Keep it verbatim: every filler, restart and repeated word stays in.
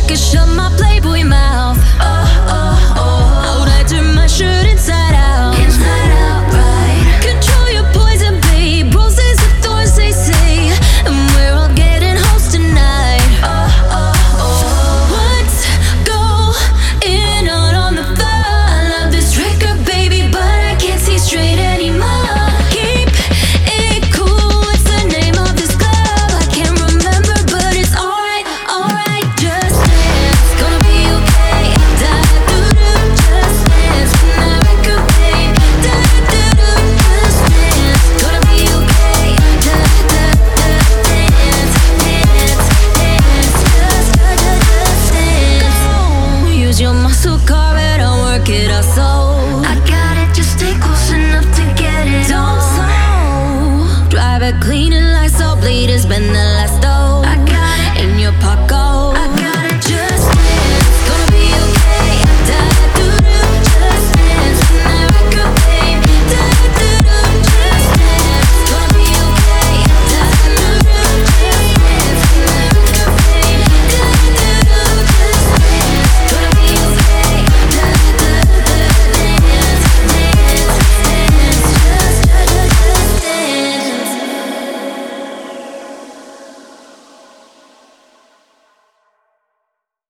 could shut my Playboy mouth. Oh, oh, oh. I would I turn my shirt inside out. Inside out, right. Control your poison, babe. Roses and thorns, they say. And we're all getting hoes tonight. Oh, oh, oh. What's going on on the floor? I love this record, baby, but I can't see straight anymore. Keep it cool. What's the name of this club? I can't remember, but it's alright, alright. Just dance, gonna be okay. Da do do, just dance. When that record, babe. Da do do, just dance. Gonna be okay. Da da da, dance, dance, dance. Just da da, just dance. Go, use your muscle car.